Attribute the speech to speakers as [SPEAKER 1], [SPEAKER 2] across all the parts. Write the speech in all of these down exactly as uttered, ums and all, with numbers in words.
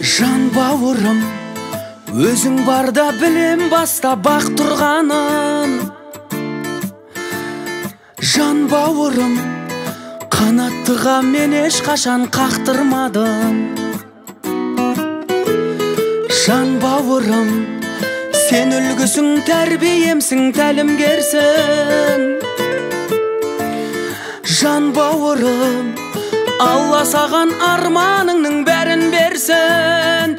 [SPEAKER 1] Жан бауырым, өзің барда білем баста бақ тұрғанын. Жан бауырым, қанаттыға мен ешқашан қақтырмадым. Жан бауырым, сен үлгісің, тәрбиемсің, тәлімгерсің. Жан бауырым, Алла саған арманыңның бәрін берсін.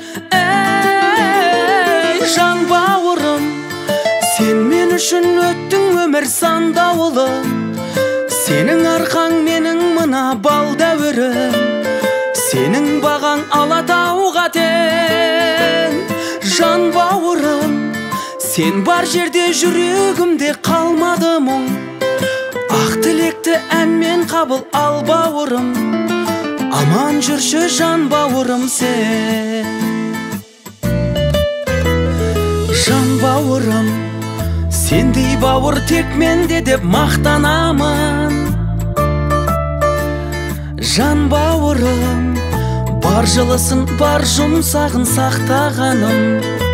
[SPEAKER 1] Эй, жан бауырым, сен мен үшін өттің өмір сандауылым. Сенің арқаң менің мына бал дәуірім, сенің бағаң Алатауға тең. Жан бауырым, сен бар жерде жүрегімде қалмады мұң. Ақ тілекті әнмен қабыл ал бауырым, аман жүрші жан бауырым сен. Жан бауырым, сендей бауыр тек менде деп мақтанамын. Жан бауырым, бар жылысын, бар жұмсағын сақтағаным.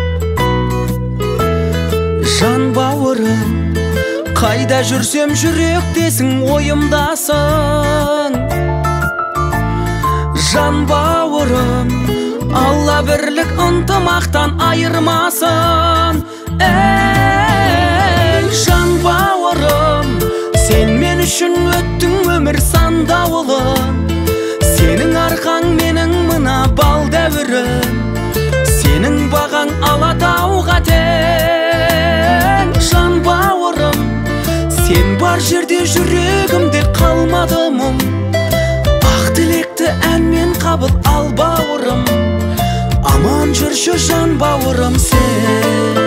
[SPEAKER 1] Жан бауырым, қайда жүрсем жүректесің, ойымдасың. Жан бауырым, Алла бірлік ынтымақтан айырмасын. Эй, жан бауырым, сен мен үшін өттің өмір сандауылым. Сенің арқаң менің мына бал дәуірім, сенің бағаң Алатауға тең. Жан бауырым, сен бар жерде жүрегімде қалмады мұң. Ақ тілекті әнмен қабыл ал бауырым, аман жүрші жан бауырым сен.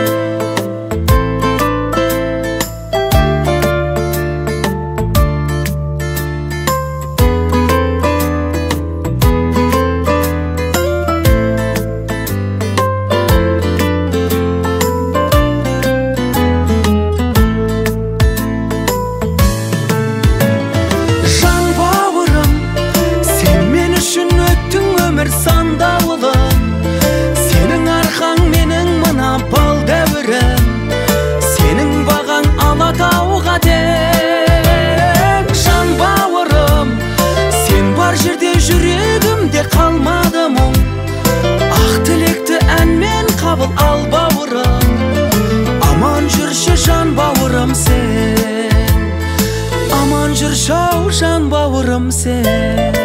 [SPEAKER 1] Сандауылым, сенің арқаң менің мына бал дәуірім, сенің бағаң Алатауға тең. Жан бауырым, сен бар жерде жүрегімде қалмады мұң. Ақ тілекті әнмен қабыл ал бауырым, аман жүрші жан бауырым сен. Аман жүрші ау жан бауырым сен.